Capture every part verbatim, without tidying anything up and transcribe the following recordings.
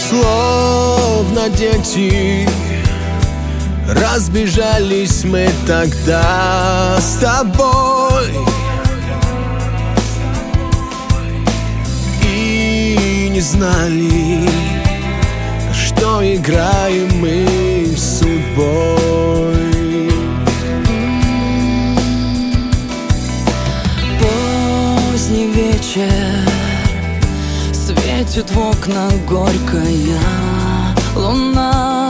Словно дети разбежались мы тогда с тобой, и не знали, что играем мы с судьбой. Поздний вечер, светит в окна горькая луна.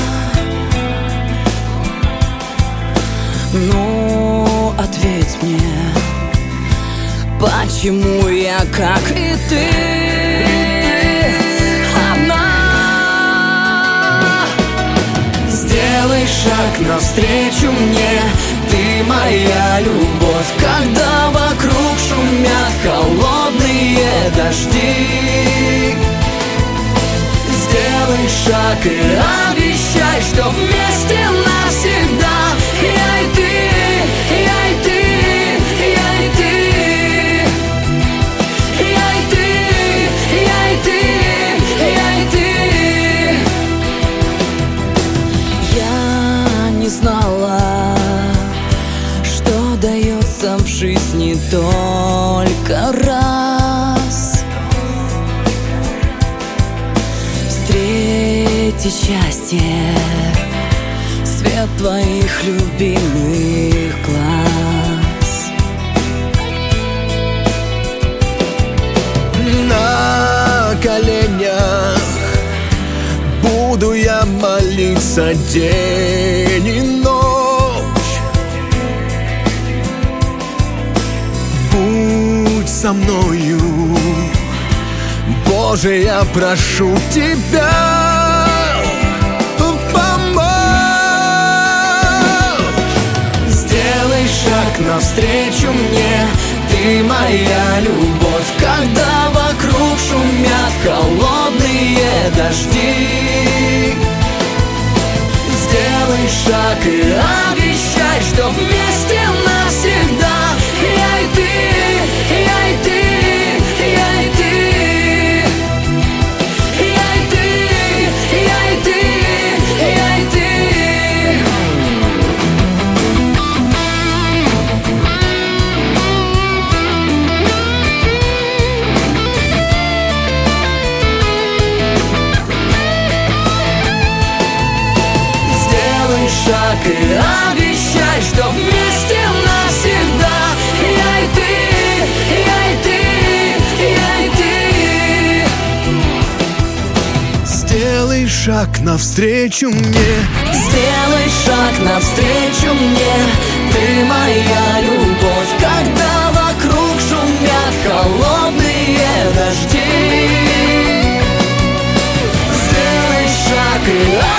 Ну, ответь мне, почему я, как и ты, одна? Сделай шаг навстречу мне, ты моя любовь, когда вокруг шумят холодные дожди. Сделай шаг и обещай, что вместе навсегда. Я и ты, я и ты, я и ты, я и ты, я и ты, я и ты. Я не знала, что дается в жизни только раз. Встретить счастье, свет твоих любимых глаз. На коленях буду я молиться день и ночь. Будь со мною, Боже, я прошу тебя. Шаг навстречу мне, ты моя любовь, когда вокруг шумят холодные дожди. Сделай шаг и обещай, что вместе навсегда. Я и ты, я и ты, я и ты, я и ты, я и ты, я и ты. Шаг и обещай, что вместе навсегда. Я и ты, я и ты, я и ты. Сделай шаг навстречу мне, сделай шаг навстречу мне, ты моя любовь, когда вокруг шумят холодные дожди. Сделай шаг и